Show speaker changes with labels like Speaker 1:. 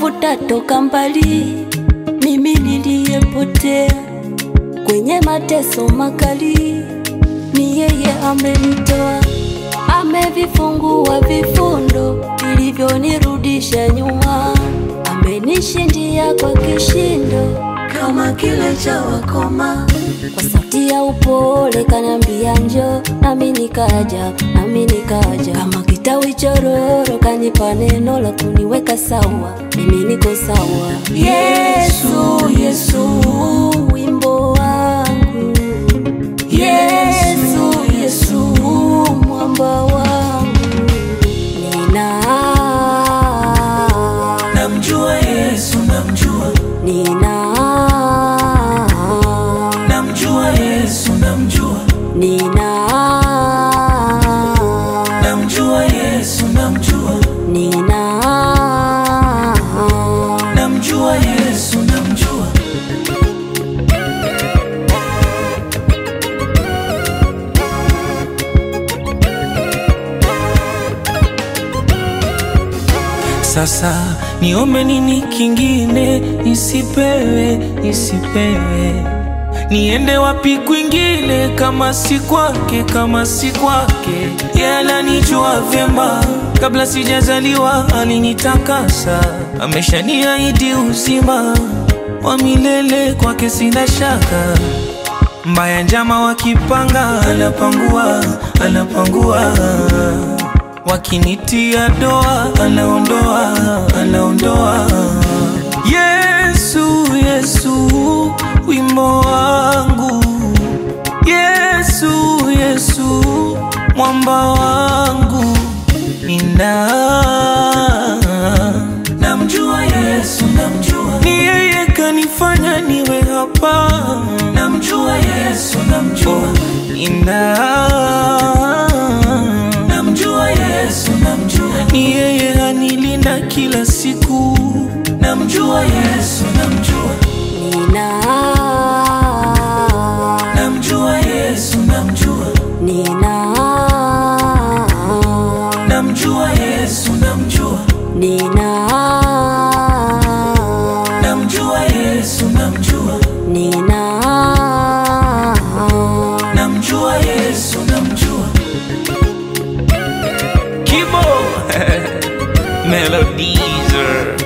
Speaker 1: kanitafuta toka mbali, mimi niliyepotea kwenye mateso makali, ni yeye amenitoa. Amevifungua vifundo vilivyonirudisha nyuma, amenishindia kwa kishindo kama kile cha wakoma. Kwa sauti ya upole kaniambia njoo, nami nikaja. Kama kitawi chororo kanipa neno la kuniweka sawa, mimi niko sawa. Yesu, Yesu, wimbo wangu. Yesu, Yesu, mwamba wangu.
Speaker 2: Namjua Yesu, namjua. Namjua Yesu, namjua. Namjua Yesu, namjua. Namjua Yesu, namjua. Sasa niombe nini kingine? Nisipewe. Niende wapi kwingine kama si kwake? Yeye ananijua vyema, kabla sijazaliwa alinitakasa. Ameshaniahidi uzima wa milele, kwake sina shaka. Mbaya njama wakipanga, anapangua. Wakinitia doa, anaondoa. Yesu, Yesu, wimbo wangu. Yesu, Yesu, mwamba wangu. Namjua Yesu, namjua. Ni yeye kanifanya niwe hapa. Namjua Yesu, namjua. Namjua Yesu, namjua. Ni yeye anilinda kila siku. Namjua Yesu, namjua. Namjua Yesu, namjua. Namjua Yesu, namjua. Namjua Yesu, namjua. Namjua Yesu, namjua. Kibo Melodies.